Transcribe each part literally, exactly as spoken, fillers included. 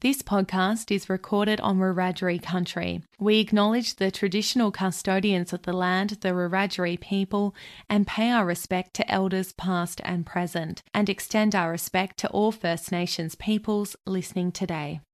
This podcast is recorded on Wiradjuri country. We acknowledge the traditional custodians of the land, the Wiradjuri people, and pay our respect to elders past and present, and extend our respect to all First Nations peoples listening today.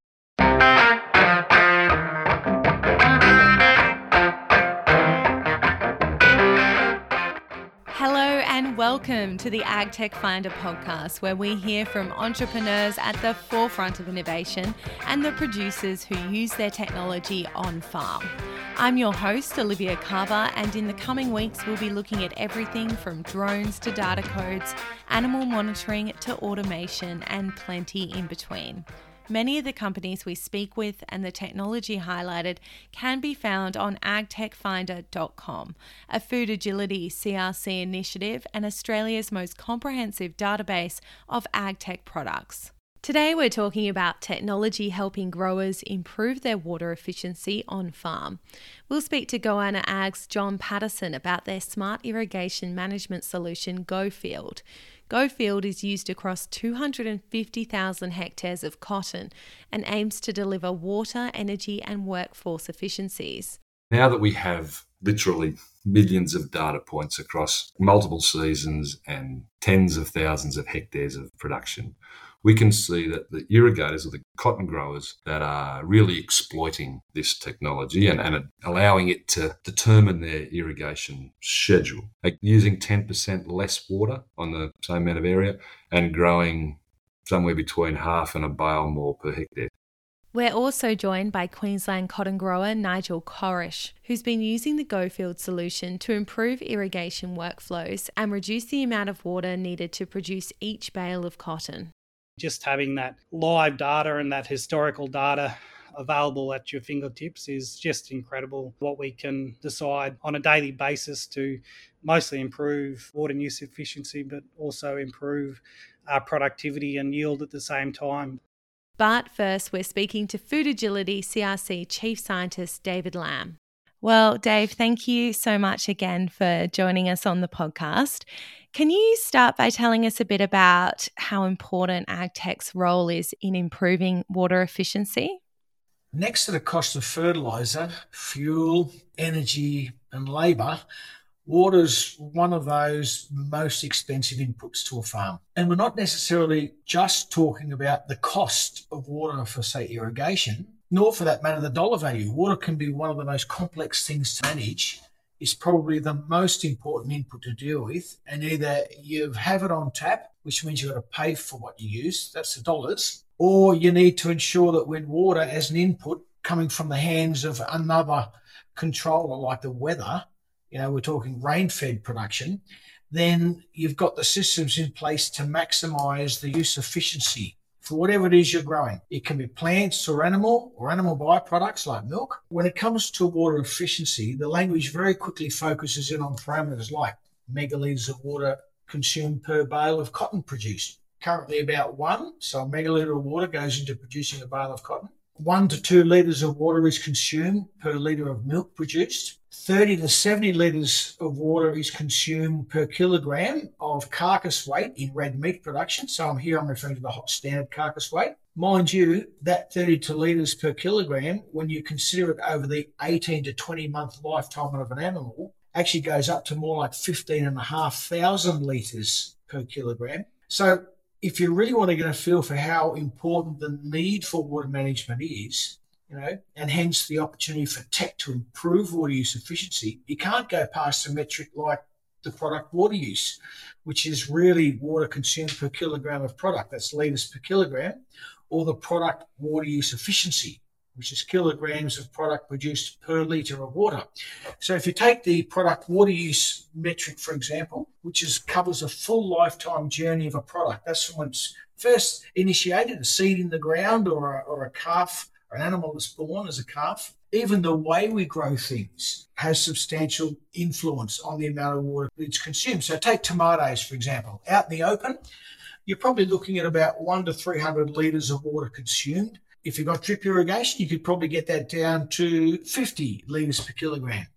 Hello and welcome to the AgTech Finder podcast, where we hear from entrepreneurs at the forefront of innovation and the producers who use their technology on farm. I'm your host, Olivia Carver, and in the coming weeks we'll be looking at everything from drones to data codes, animal monitoring to automation, and plenty in between. Many of the companies we speak with and the technology highlighted can be found on ag tech finder dot com, a food agility C R C initiative and Australia's most comprehensive database of ag tech products. Today we're talking about technology helping growers improve their water efficiency on farm. We'll speak to Goanna Ag's John Patterson about their smart irrigation management solution GoField. GoField is used across two hundred fifty thousand hectares of cotton and aims to deliver water, energy and workforce efficiencies. Now that we have literally millions of data points across multiple seasons and tens of thousands of hectares of production, we can see that the irrigators or the cotton growers that are really exploiting this technology and, and allowing it to determine their irrigation schedule, like using ten percent less water on the same amount of area and growing somewhere between half and a bale more per hectare. We're also joined by Queensland cotton grower Nigel Corish, who's been using the GoField solution to improve irrigation workflows and reduce the amount of water needed to produce each bale of cotton. Just having that live data and that historical data available at your fingertips is just incredible. What we can decide on a daily basis to mostly improve water use efficiency, but also improve our productivity and yield at the same time. But first, we're speaking to Food Agility C R C Chief Scientist David Lamb. Well, Dave, thank you so much again for joining us on the podcast. Can you start by telling us a bit about how important AgTech's role is in improving water efficiency? Next to the cost of fertiliser, fuel, energy and labour, water's one of those most expensive inputs to a farm. And we're not necessarily just talking about the cost of water for, say, irrigation, nor for that matter the dollar value. Water can be one of the most complex things to manage. It's probably the most important input to deal with. And either you have it on tap, which means you've got to pay for what you use, that's the dollars, or you need to ensure that when water as an input coming from the hands of another controller like the weather, you know, we're talking rain-fed production, then you've got the systems in place to maximise the use efficiency for whatever it is you're growing. It can be plants or animal or animal byproducts like milk. When it comes to water efficiency, the language very quickly focuses in on parameters like megalitres of water consumed per bale of cotton produced. Currently about one, so a megalitre of water goes into producing a bale of cotton. One to two litres of water is consumed per litre of milk produced. thirty to seventy litres of water is consumed per kilogram of carcass weight in red meat production. So I'm here I'm referring to the hot standard carcass weight. Mind you, that thirty to litres per kilogram, when you consider it over the eighteen to twenty month lifetime of an animal, actually goes up to more like fifteen and a half thousand litres per kilogram. So if you really want to get a feel for how important the need for water management is, you know, and hence the opportunity for tech to improve water use efficiency, you can't go past a metric like the product water use, which is really water consumed per kilogram of product, that's litres per kilogram, or the product water use efficiency, which is kilograms of product produced per litre of water. So if you take the product water use metric, for example, which is, covers a full lifetime journey of a product, that's from when it's first initiated, a seed in the ground or a, or a calf, or an animal that's born as a calf, even the way we grow things has substantial influence on the amount of water that's consumed. So take tomatoes, for example. Out in the open, you're probably looking at about one to three hundred litres of water consumed. If you've got drip irrigation, you could probably get that down to fifty litres per kilogram.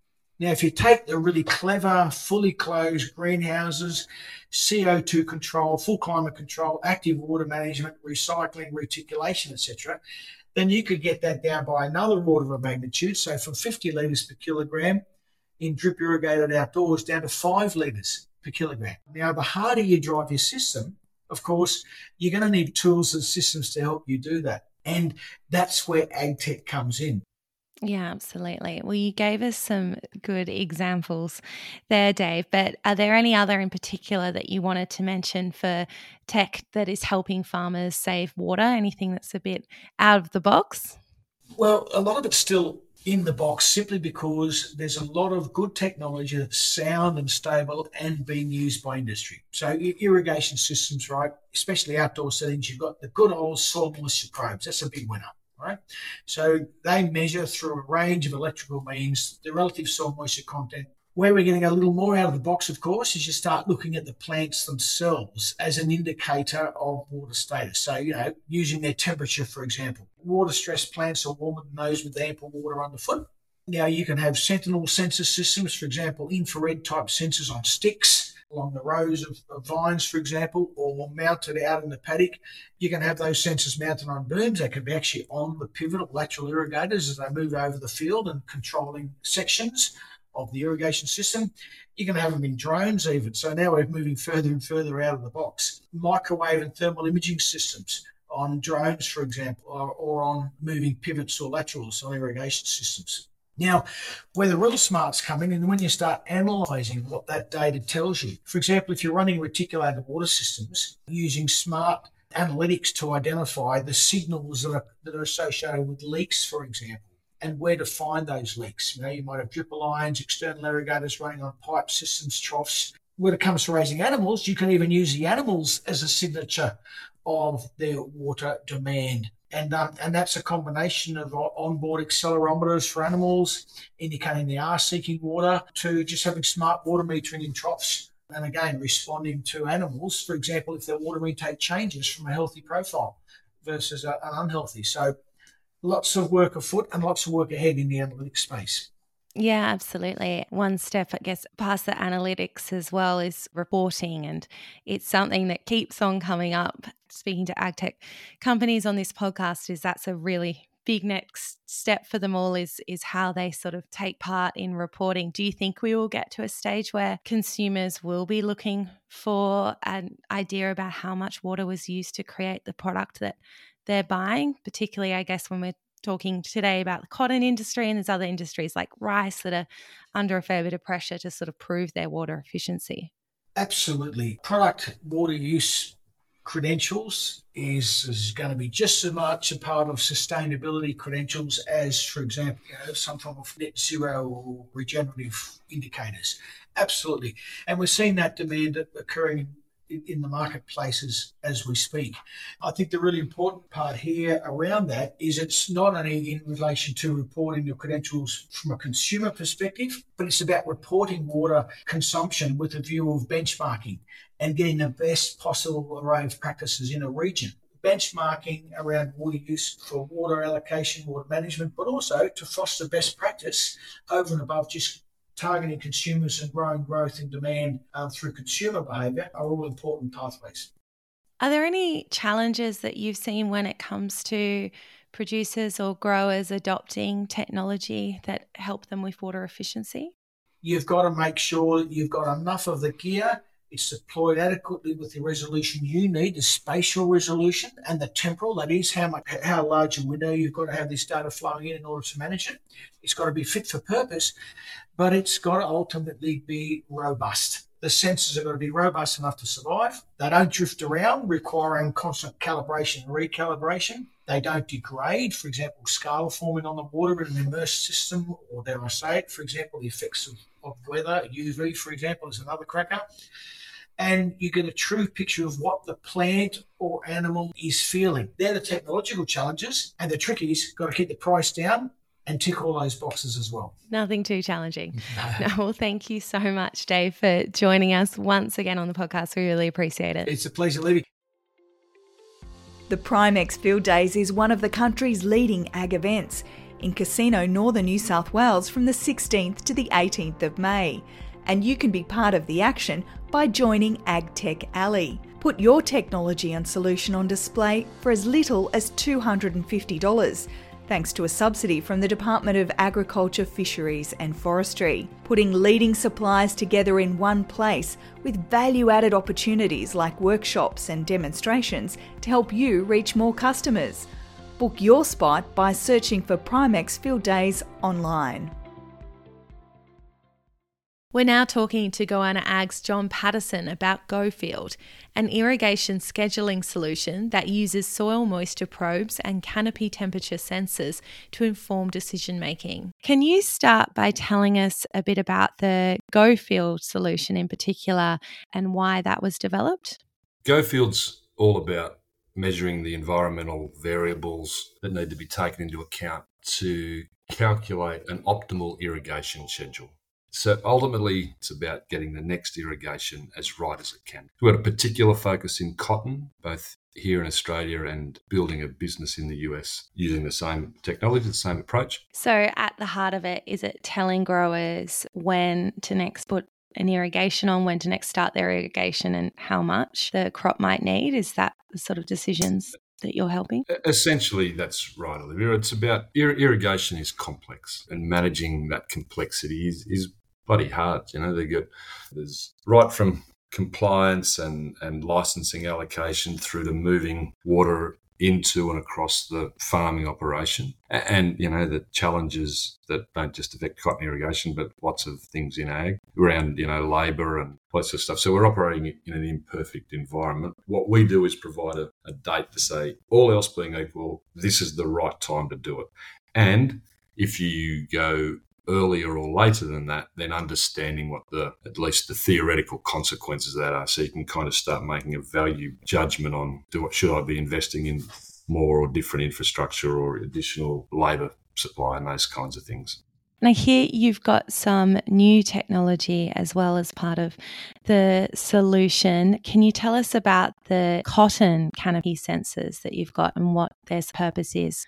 Now, if you take the really clever, fully closed greenhouses, C O two control, full climate control, active water management, recycling, reticulation, et cetera, then you could get that down by another order of magnitude. So from fifty litres per kilogram in drip irrigated outdoors down to five litres per kilogram. Now, the harder you drive your system, of course, you're going to need tools and systems to help you do that. And that's where AgTech comes in. Yeah, absolutely. Well, you gave us some good examples there, Dave, but are there any other in particular that you wanted to mention for tech that is helping farmers save water? Anything that's a bit out of the box? Well, a lot of it's still in the box simply because there's a lot of good technology that's sound and stable and being used by industry. So irrigation systems, right, especially outdoor settings, you've got the good old soil moisture probes. That's a big winner. Right? So they measure through a range of electrical means the relative soil moisture content. Where we're getting a little more out of the box, of course, is you start looking at the plants themselves as an indicator of water status. So, you know, using their temperature, for example. Water-stressed plants are warmer than those with ample water underfoot. Now, you can have sentinel sensor systems, for example, infrared-type sensors on sticks along the rows of, of vines, for example, or mounted out in the paddock. You can have those sensors mounted on booms. They can be actually on the pivotal lateral irrigators as they move over the field and controlling sections of the irrigation system. You can have them in drones even. So now we're moving further and further out of the box. Microwave and thermal imaging systems on drones, for example, or, or on moving pivots or laterals on irrigation systems. Now, where the real smarts come in, and when you start analysing what that data tells you, for example, if you're running reticulated water systems, using smart analytics to identify the signals that are, that are associated with leaks, for example, and where to find those leaks. You know, you might have dripper lines, external irrigators running on pipe systems, troughs. When it comes to raising animals, you can even use the animals as a signature of their water demand. And um, and that's a combination of onboard accelerometers for animals, indicating they are seeking water, to just having smart water metering in troughs. And again, responding to animals, for example, if their water intake changes from a healthy profile versus a, an unhealthy. So lots of work afoot and lots of work ahead in the analytics space. Yeah, absolutely. One step, I guess, past the analytics as well is reporting, and it's something that keeps on coming up. Speaking to AgTech companies on this podcast, is that's a really big next step for them all is, is how they sort of take part in reporting. Do you think we will get to a stage where consumers will be looking for an idea about how much water was used to create the product that they're buying, particularly, I guess, when we're talking today about the cotton industry, and there's other industries like rice that are under a fair bit of pressure to sort of prove their water efficiency? Absolutely. Product water use credentials is, is going to be just as much a part of sustainability credentials as, for example, you know, some form of net zero or regenerative indicators. Absolutely. And we're seeing that demand occurring in, in the marketplaces as we speak. I think the really important part here around that is it's not only in relation to reporting your credentials from a consumer perspective, but it's about reporting water consumption with a view of benchmarking and getting the best possible array of practices in a region. Benchmarking around water use for water allocation, water management, but also to foster best practice over and above just targeting consumers and growing growth in demand um, through consumer behaviour are all important pathways. Are there any challenges that you've seen when it comes to producers or growers adopting technology that help them with water efficiency? You've got to make sure that you've got enough of the gear, it's deployed adequately with the resolution you need, the spatial resolution and the temporal, that is how much, how large a window you've got to have this data flowing in in order to manage it. It's got to be fit for purpose, but it's got to ultimately be robust. The sensors are going to be robust enough to survive. They don't drift around, requiring constant calibration and recalibration. They don't degrade, for example, scala forming on the water in an immersed system, or dare I say it, for example, the effects of, of weather, U V, for example, is another cracker. And you get a true picture of what the plant or animal is feeling. They're the technological challenges, and the trick is got to keep the price down and tick all those boxes as well. Nothing too challenging. No. No, well, thank you so much, Dave, for joining us once again on the podcast. We really appreciate it. It's a pleasure, Libby. The Primex Field Days is one of the country's leading ag events. in Casino, northern New South Wales from the sixteenth to the eighteenth of May. And you can be part of the action by joining AgTech Alley. Put your technology and solution on display for as little as two hundred fifty dollars, thanks to a subsidy from the Department of Agriculture, Fisheries and Forestry. Putting leading suppliers together in one place with value-added opportunities like workshops and demonstrations to help you reach more customers. Book your spot by searching for Primex Field Days online. We're now talking to Goanna Ag's John Patterson about GoField, an irrigation scheduling solution that uses soil moisture probes and canopy temperature sensors to inform decision making. Can you start by telling us a bit about the GoField solution in particular and why that was developed? GoField's all about measuring the environmental variables that need to be taken into account to calculate an optimal irrigation schedule. So ultimately, it's about getting the next irrigation as right as it can. We've got a particular focus in cotton, both here in Australia and building a business in the U S using the same technology, the same approach. So at the heart of it, is it telling growers when to next put an irrigation on, when to next start their irrigation and how much the crop might need? Is that the sort of decisions that you're helping? Essentially, that's right, Olivia. It's about ir- irrigation is complex, and managing that complexity is, is bloody hard. You know, they get there's right from compliance and, and licensing allocation through to moving water into and across the farming operation. And, and, you know, the challenges that don't just affect cotton irrigation, but lots of things in ag around, you know, labour and lots of stuff. So we're operating in an imperfect environment. What we do is provide a, a date to say, all else being equal, this is the right time to do it. And if you go earlier or later than that, then understanding what the, at least the theoretical consequences of that are. So you can kind of start making a value judgment on, do what, should I be investing in more or different infrastructure or additional labour supply and those kinds of things. And I hear you've got some new technology as well as part of the solution. Can you tell us about the cotton canopy sensors that you've got and what their purpose is?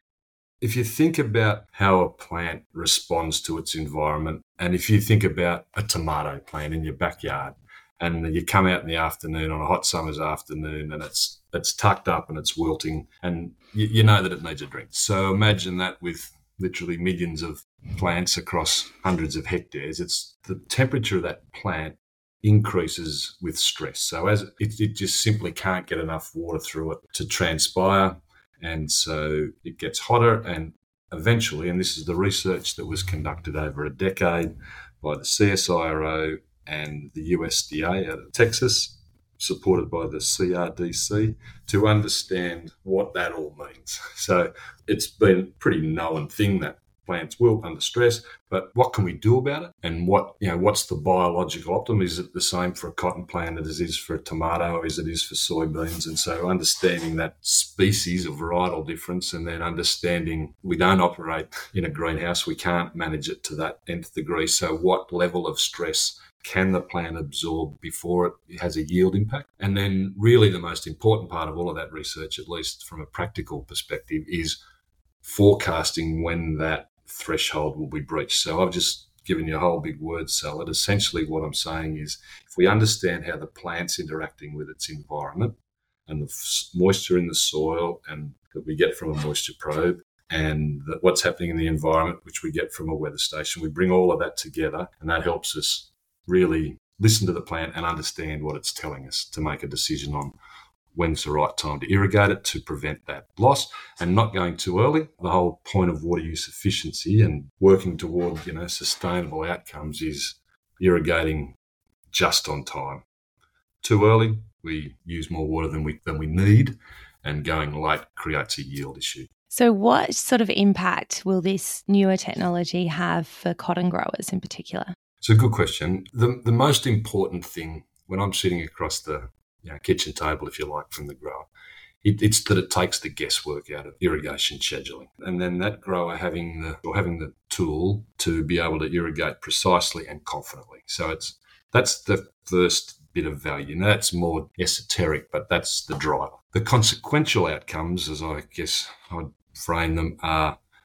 If you think about how a plant responds to its environment, and if you think about a tomato plant in your backyard, and you come out in the afternoon on a hot summer's afternoon and it's it's tucked up and it's wilting, and you, you know that it needs a drink. So imagine that with literally millions of plants across hundreds of hectares. It's the temperature of that plant increases with stress. So as it, it just simply can't get enough water through it to transpire. And so it gets hotter, and eventually, and this is the research that was conducted over a decade by the C S I R O and the U S D A out of Texas, supported by the C R D C, to understand what that all means. So it's been a pretty known thing that plants wilt under stress, but what can we do about it? And what, you know, what's the biological optimum? Is it the same for a cotton plant as it is for a tomato or as it is for soybeans? And so understanding that species of varietal difference, and then understanding we don't operate in a greenhouse, we can't manage it to that nth degree. So what level of stress can the plant absorb before it has a yield impact? And then really the most important part of all of that research, at least from a practical perspective, is forecasting when that threshold will be breached. So I've just given you a whole big word salad. Essentially what I'm saying is, if we understand how the plant's interacting with its environment and the moisture in the soil and that we get from a moisture probe, and the, what's happening in the environment, which we get from a weather station, we bring all of that together, and that helps us really listen to the plant and understand what it's telling us to make a decision on when's the right time to irrigate it to prevent that loss, and not going too early. The whole point of water use efficiency and working toward, you know, sustainable outcomes is irrigating just on time. Too early, we use more water than we than we need, and going late creates a yield issue. So what sort of impact will this newer technology have for cotton growers in particular? It's a good question. The the most important thing when I'm sitting across the you know, kitchen table, if you like, from the grower, it, it's that it takes the guesswork out of irrigation scheduling. And then that grower having the or having the tool to be able to irrigate precisely and confidently. So it's that's the first bit of value. Now that's more esoteric, but that's the driver. The consequential outcomes, as I guess I'd frame them, are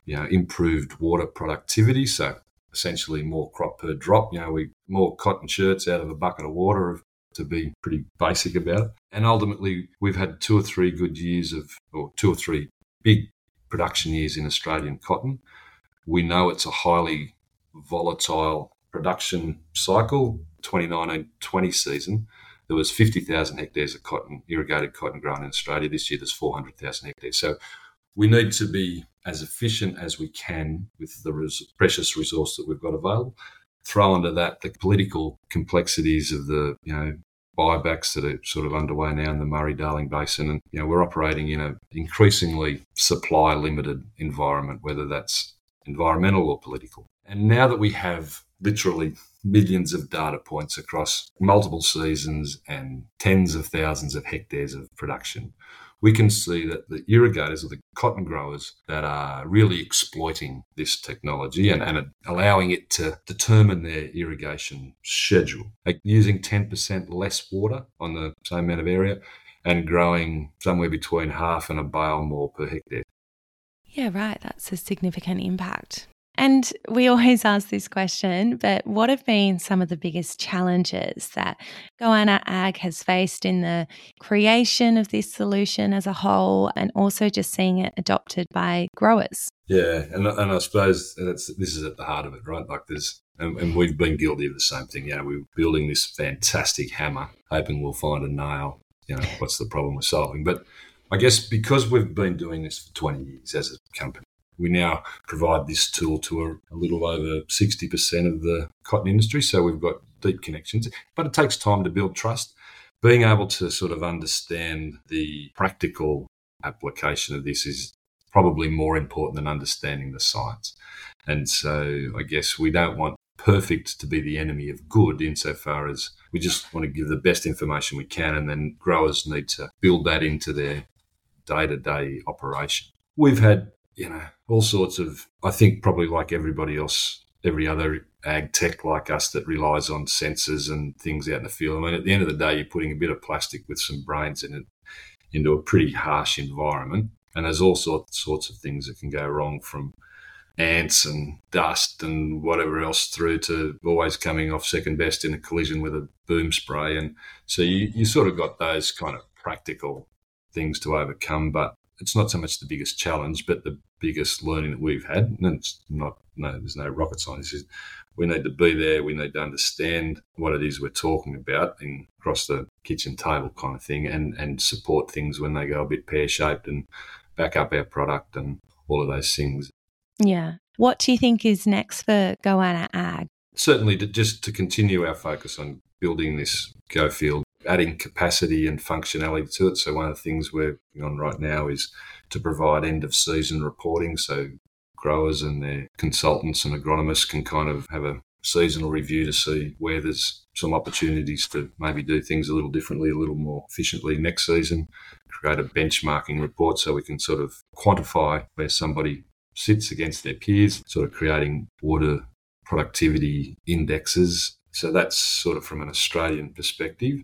you know, improved water productivity. So essentially more crop per drop. You know, we more cotton shirts out of a bucket of water, to be pretty basic about it. And ultimately, we've had two or three good years of, or two or three big production years in Australian cotton. We know it's a highly volatile production cycle. twenty nineteen twenty season, there was fifty thousand hectares of cotton, irrigated cotton grown in Australia. This year, there's four hundred thousand hectares. So we need to be as efficient as we can with the res- precious resource that we've got available. Throw into that the political complexities of the, you know, buybacks that are sort of underway now in the Murray-Darling Basin. And, you know, we're operating in an increasingly supply-limited environment, whether that's environmental or political. And now that we have literally millions of data points across multiple seasons and tens of thousands of hectares of production, we can see that the irrigators or the cotton growers that are really exploiting this technology and, and allowing it to determine their irrigation schedule, like using ten percent less water on the same amount of area and growing somewhere between half and a bale more per hectare. Yeah, right. That's a significant impact. And we always ask this question, but what have been some of the biggest challenges that Goanna Ag has faced in the creation of this solution as a whole, and also just seeing it adopted by growers? Yeah, and and I suppose that's, this is at the heart of it, right? Like there's, and, and we've been guilty of the same thing. You know, we're building this fantastic hammer, hoping we'll find a nail. You know, what's the problem we're solving? But I guess because we've been doing this for twenty years as a company, we now provide this tool to a, a little over sixty percent of the cotton industry. So we've got deep connections, but it takes time to build trust. Being able to sort of understand the practical application of this is probably more important than understanding the science. And so I guess we don't want perfect to be the enemy of good, insofar as we just want to give the best information we can, and then growers need to build that into their day-to-day operation. We've had, you know, all sorts of, I think probably like everybody else, every other ag tech like us that relies on sensors and things out in the field. I mean, at the end of the day, you're putting a bit of plastic with some brains in it into a pretty harsh environment. And there's all sorts, sorts of things that can go wrong, from ants and dust and whatever else through to always coming off second best in a collision with a boom spray. And so you, you sort of got those kind of practical things to overcome, but it's not so much the biggest challenge, but the biggest learning that we've had. And it's not, no, there's no rocket science. It's, we need to be there. We need to understand what it is we're talking about in across the kitchen table kind of thing, and, and support things when they go a bit pear-shaped and back up our product and all of those things. Yeah. What do you think is next for Goanna Ag? Certainly to, just to continue our focus on building this Go Field, adding capacity and functionality to it. So one of the things we're working on right now is to provide end-of-season reporting, so growers and their consultants and agronomists can kind of have a seasonal review to see where there's some opportunities to maybe do things a little differently, a little more efficiently next season, create a benchmarking report so we can sort of quantify where somebody sits against their peers, sort of creating water productivity indexes. So that's sort of from an Australian perspective.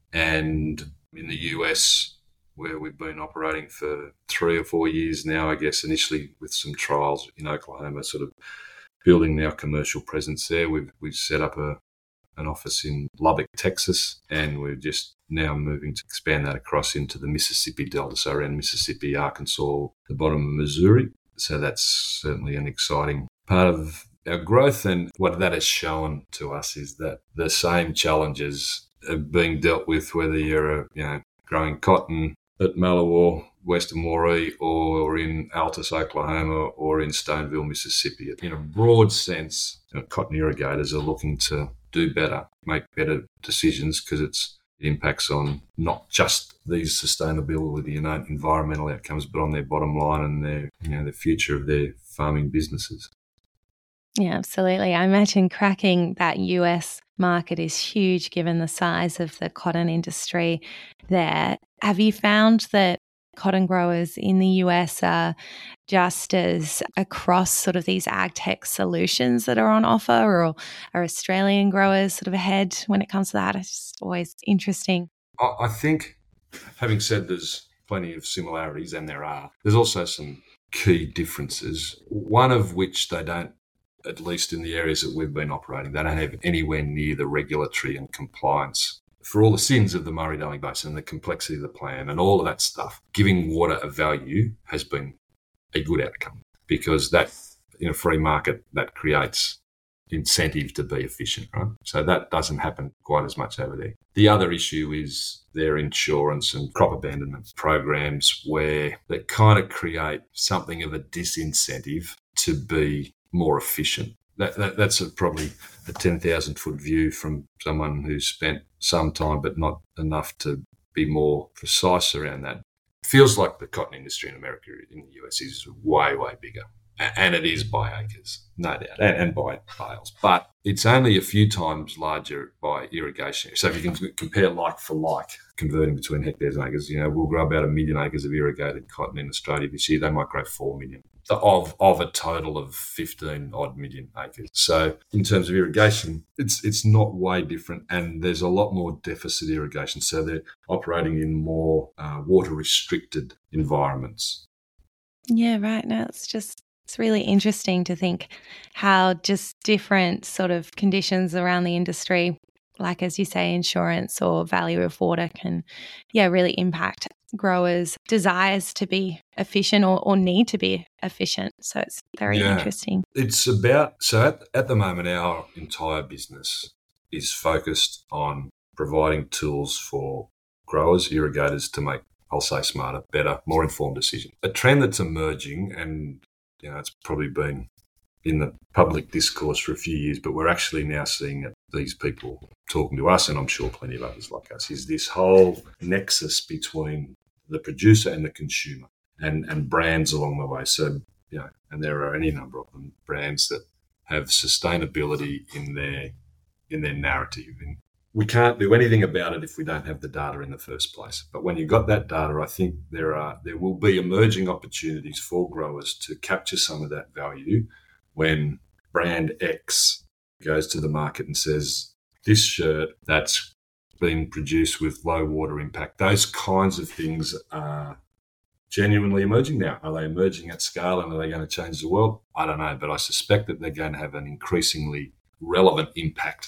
And in the U S, where we've been operating for three or four years now, I guess initially with some trials in Oklahoma, sort of building our commercial presence there. We've we've set up a an office in Lubbock, Texas, and we're just now moving to expand that across into the Mississippi Delta, so around Mississippi, Arkansas, the bottom of Missouri. So that's certainly an exciting part of our growth. And what that has shown to us is that the same challenges are being dealt with, whether you're a, you know, growing cotton at Malawar, Western Moree, or in Altus, Oklahoma, or in Stoneville, Mississippi. In a broad sense, you know, cotton irrigators are looking to do better, make better decisions, because it's it impacts on not just these sustainability and environmental outcomes, but on their bottom line and their, you know, the future of their farming businesses. Yeah, absolutely. I imagine cracking that U S market is huge given the size of the cotton industry there. Have you found that cotton growers in the U S are just as across sort of these ag tech solutions that are on offer, or are Australian growers sort of ahead when it comes to that? It's just always interesting. I think, having said there's plenty of similarities, and there are, there's also some key differences, one of which they don't, at least in the areas that we've been operating, they don't have anywhere near the regulatory and compliance for all the sins of the Murray-Darling Basin and the complexity of the plan and all of that stuff. Giving water a value has been a good outcome, because that, in a free market, that creates incentive to be efficient, right? So that doesn't happen quite as much over there. The other issue is their insurance and crop abandonment programs, where they kind of create something of a disincentive to be more efficient. That, that That's a, probably a ten thousand foot view from someone who's spent some time but not enough to be more precise around that. It feels like the cotton industry in America, in the U S, is way, way bigger. And it is by acres, no doubt, and, and by bales. But it's only a few times larger by irrigation. So if you can compare like for like, converting between hectares and acres, you know, we'll grow about a million acres of irrigated cotton in Australia this year. They might grow four million of of a total of fifteen odd million acres. So in terms of irrigation, it's it's not way different, and there's a lot more deficit irrigation. So they're operating in more uh, water restricted environments. Yeah, right. No, it's just It's really interesting to think how just different sort of conditions around the industry, like as you say, insurance or value of water, can, yeah, really impact growers' desires to be efficient or, or need to be efficient. So it's very yeah. interesting. It's about, so at, at the moment, our entire business is focused on providing tools for growers, irrigators to make, I'll say, smarter, better, more informed decisions. A trend that's emerging, and you know, it's probably been in the public discourse for a few years, but we're actually now seeing that these people talking to us, and I'm sure plenty of others like us, is this whole nexus between the producer and the consumer, and, and brands along the way. So, you know, and there are any number of them, brands that have sustainability in their in their narrative. And we can't do anything about it if we don't have the data in the first place. But when you've got that data, I think there are there will be emerging opportunities for growers to capture some of that value when brand X goes to the market and says, this shirt that's been produced with low water impact. Those kinds of things are genuinely emerging now. Are they emerging at scale, and are they going to change the world? I don't know, but I suspect that they're going to have an increasingly relevant impact.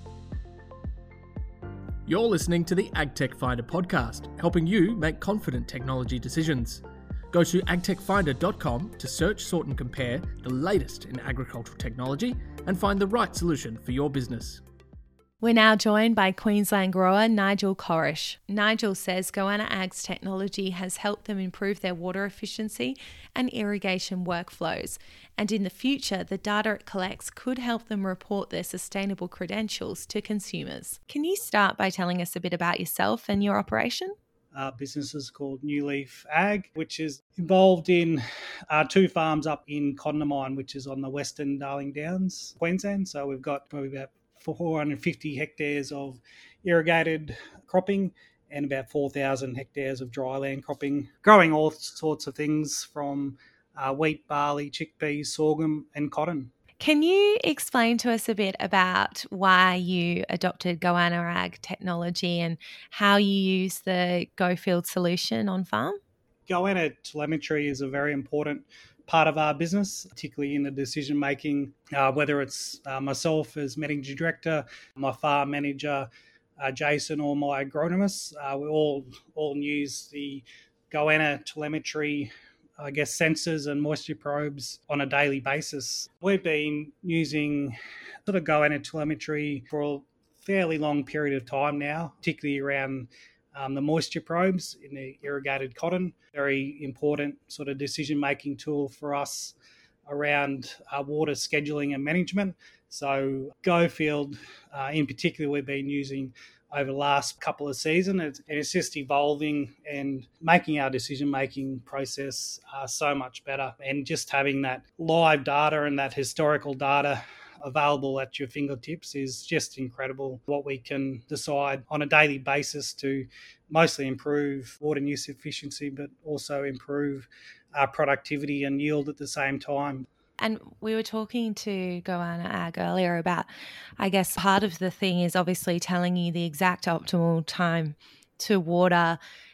You're listening to the AgTech Finder podcast, helping you make confident technology decisions. Go to agtech finder dot com to search, sort and compare the latest in agricultural technology and find the right solution for your business. We're now joined by Queensland grower Nigel Corish. Nigel says Goanna Ag's technology has helped them improve their water efficiency and irrigation workflows, and in the future the data it collects could help them report their sustainable credentials to consumers. Can you start by telling us a bit about yourself and your operation? Our business is called New Leaf Ag, which is involved in uh, two farms up in Condamine, which is on the western Darling Downs, Queensland. So we've got probably about four hundred fifty hectares of irrigated cropping and about four thousand hectares of dry land cropping, growing all sorts of things from uh, wheat, barley, chickpeas, sorghum and cotton. Can you explain to us a bit about why you adopted Goanna Ag technology and how you use the GoField solution on farm? Goanna telemetry is a very important part of our business, particularly in the decision making, uh, whether it's uh, myself as managing director, my farm manager, uh, Jason, or my agronomist. Uh, we all all use the Goanna telemetry, I guess, sensors and moisture probes on a daily basis. We've been using sort of Goanna telemetry for a fairly long period of time now, particularly around Um, the moisture probes in the irrigated cotton. Very important sort of decision-making tool for us around uh, water scheduling and management. So GoField, uh, in particular, we've been using over the last couple of seasons, and it's just evolving and making our decision-making process uh, so much better. And just having that live data and that historical data available at your fingertips is just incredible. What we can decide on a daily basis to mostly improve water use efficiency, but also improve our productivity and yield at the same time. And we were talking to Goanna Ag earlier about, I guess part of the thing is obviously telling you the exact optimal time to water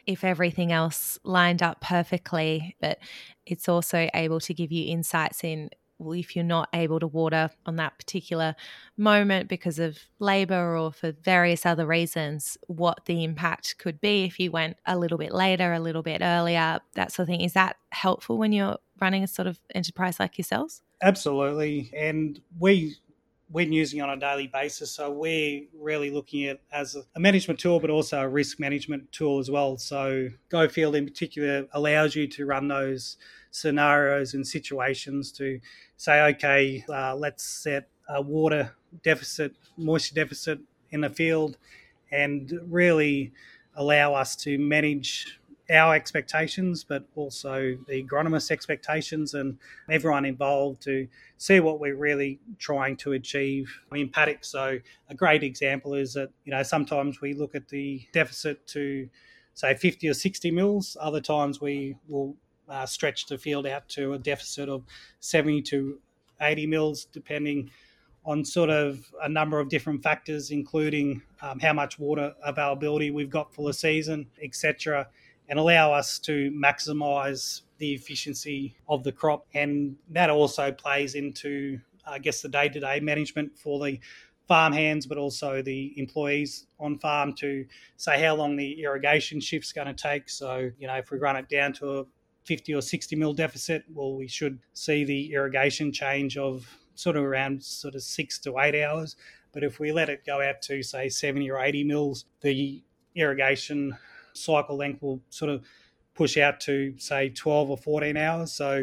if everything else lined up perfectly, but it's also able to give you insights in, well, if you're not able to water on that particular moment because of labour or for various other reasons, what the impact could be if you went a little bit later, a little bit earlier, that sort of thing. Is that helpful when you're running a sort of enterprise like yourselves? Absolutely. And we we're using it on a daily basis. So we're really looking at it as a management tool, but also a risk management tool as well. So GoField in particular allows you to run those scenarios and situations to say, okay, uh, let's set a water deficit, moisture deficit in the field, and really allow us to manage our expectations, but also the agronomist expectations and everyone involved to see what we're really trying to achieve in paddock. So a great example is that, you know, sometimes we look at the deficit to say fifty or sixty mils. Other times we will uh, stretch the field out to a deficit of seventy to eighty mils, depending on sort of a number of different factors, including um, how much water availability we've got for the season, et cetera, and allow us to maximise the efficiency of the crop. And that also plays into, I guess, the day-to-day management for the farm hands, but also the employees on farm to say how long the irrigation shift's going to take. So, you know, if we run it down to a fifty or sixty mil deficit, well, we should see the irrigation change of sort of around sort of six to eight hours. But if we let it go out to, say, seventy or eighty mils, the irrigation cycle length will sort of push out to, say, twelve or fourteen hours. So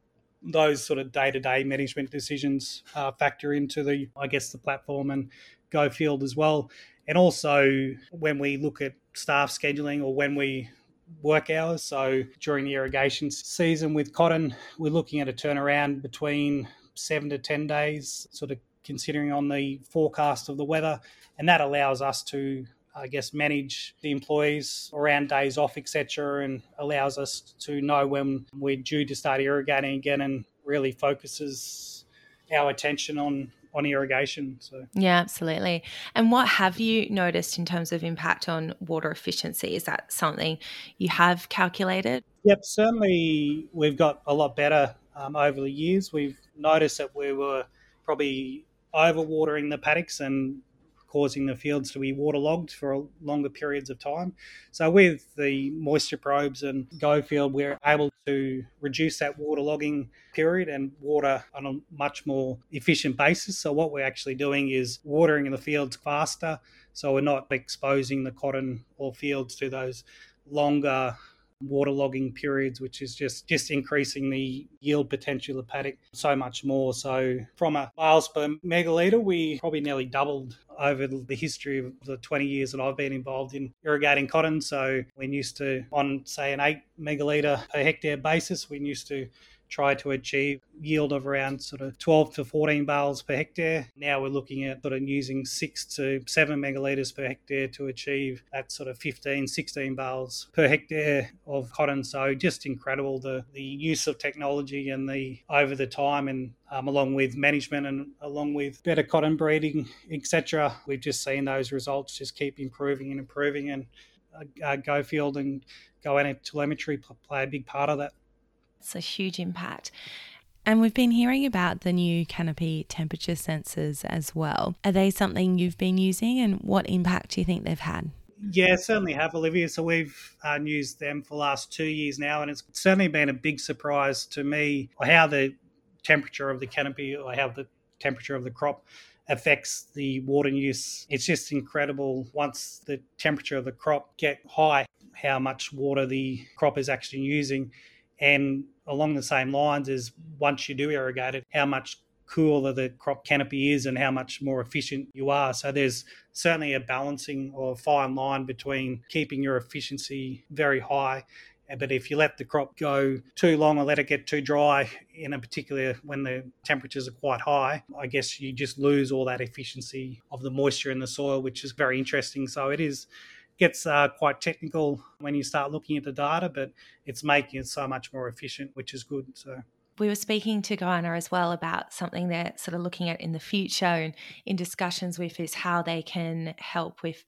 those sort of day-to-day management decisions uh, factor into the, I guess, the platform and GoField as well. And also when we look at staff scheduling or when we work hours, so during the irrigation season with cotton, we're looking at a turnaround between seven to ten days, sort of considering on the forecast of the weather. And that allows us to, I guess, manage the employees around days off, et cetera, and allows us to know when we're due to start irrigating again and really focuses our attention on, on irrigation. So yeah, absolutely. And what have you noticed in terms of impact on water efficiency? Is that something you have calculated? Yep, certainly we've got a lot better um, over the years. We've noticed that we were probably overwatering the paddocks and causing the fields to be waterlogged for longer periods of time. So with the moisture probes and GoField, we're able to reduce that waterlogging period and water on a much more efficient basis. So what we're actually doing is watering the fields faster, so we're not exposing the cotton or fields to those longer waterlogging periods, which is just, just increasing the yield potential of paddock so much more. So from a miles per megalitre, we probably nearly doubled over the history of the twenty years that I've been involved in irrigating cotton. So we used to, on say an eight megalitre per hectare basis, we used to try to achieve yield of around sort of twelve to fourteen bales per hectare. Now we're looking at sort of using six to seven megalitres per hectare to achieve that sort of fifteen, sixteen bales per hectare of cotton. So just incredible, the, the use of technology and the over the time, and um, along with management and along with better cotton breeding, et cetera. We've just seen those results just keep improving and improving, and uh, uh, GoField and GoAnalytics telemetry play a big part of that. It's a huge impact. And we've been hearing about the new canopy temperature sensors as well. Are they something you've been using, and what impact do you think they've had? Yeah, certainly have, Olivia. So we've uh, used them for the last two years now, and it's certainly been a big surprise to me how the temperature of the canopy or how the temperature of the crop affects the water use. It's just incredible once the temperature of the crop get high, how much water the crop is actually using. And along the same lines as once you do irrigate it, how much cooler the crop canopy is and how much more efficient you are. So there's certainly a balancing or fine line between keeping your efficiency very high. But if you let the crop go too long or let it get too dry, in a particular when the temperatures are quite high, I guess you just lose all that efficiency of the moisture in the soil, which is very interesting. So it is gets uh, quite technical when you start looking at the data, but it's making it so much more efficient, which is good. So we were speaking to Goanna as well about something they're sort of looking at in the future and in discussions with is how they can help with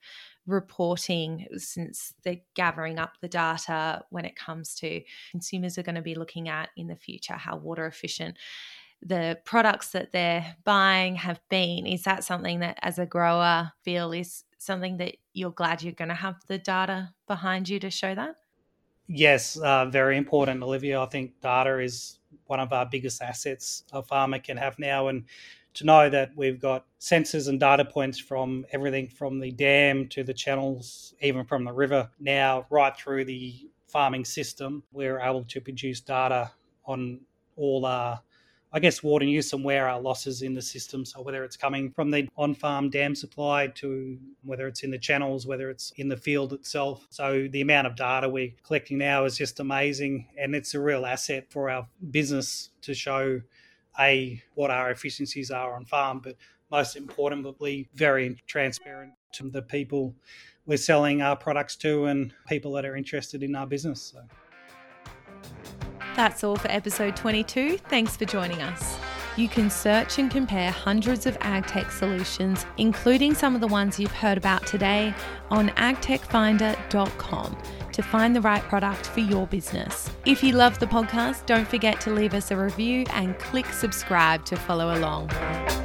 reporting, since they're gathering up the data when it comes to consumers are going to be looking at in the future how water efficient the products that they're buying have been. Is that something that as a grower feel is something that you're glad you're going to have the data behind you to show that? Yes, uh, very important, Olivia. I think data is one of our biggest assets a farmer can have now, and to know that we've got sensors and data points from everything from the dam to the channels, even from the river now right through the farming system, we're able to produce data on all our, I guess, water use and where our losses in the system. So whether it's coming from the on-farm dam supply to whether it's in the channels, whether it's in the field itself. So the amount of data we're collecting now is just amazing, and it's a real asset for our business to show A, what our efficiencies are on farm, but most importantly, very transparent to the people we're selling our products to and people that are interested in our business. So. That's all for episode twenty-two. Thanks for joining us. You can search and compare hundreds of AgTech solutions, including some of the ones you've heard about today, on ag tech finder dot com to find the right product for your business. If you love the podcast, don't forget to leave us a review and click subscribe to follow along.